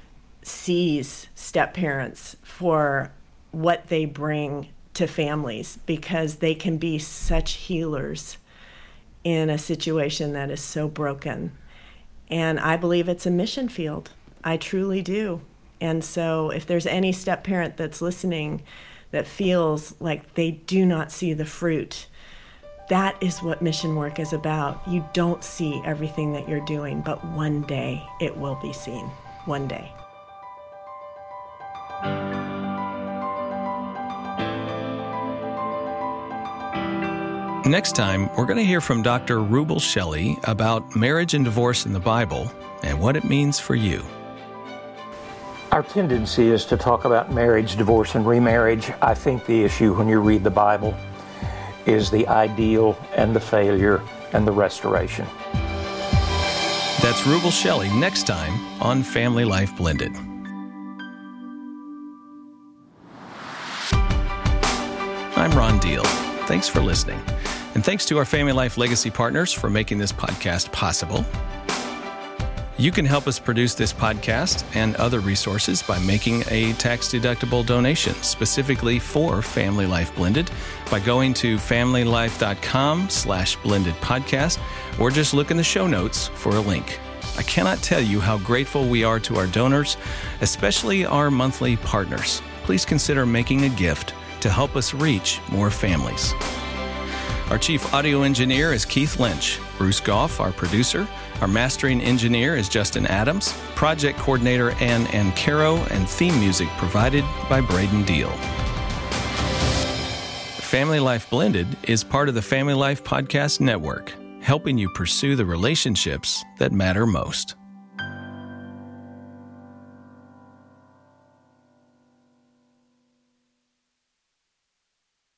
sees step parents for what they bring to families, because they can be such healers in a situation that is so broken. And I believe it's a mission field. I truly do. And so if there's any step parent that's listening that feels like they do not see the fruit, that is what mission work is about. You don't see everything that you're doing, but one day it will be seen. One day. Next time, we're going to hear from Dr. Rubel Shelley about marriage and divorce in the Bible and what it means for you. Our tendency is to talk about marriage, divorce, and remarriage. I think the issue when you read the Bible is the ideal and the failure and the restoration. That's Rubel Shelley next time on Family Life Blended. I'm Ron Deal. Thanks for listening. And thanks to our Family Life Legacy partners for making this podcast possible. You can help us produce this podcast and other resources by making a tax-deductible donation specifically for Family Life Blended by going to familylife.com/blended podcast, or just look in the show notes for a link. I cannot tell you how grateful we are to our donors, especially our monthly partners. Please consider making a gift to help us reach more families. Our chief audio engineer is Keith Lynch. Bruce Goff, our producer. Our mastering engineer is Justin Adams. Project coordinator Ann Ancaro, and theme music provided by Braden Deal. Family Life Blended is part of the Family Life Podcast Network, helping you pursue the relationships that matter most.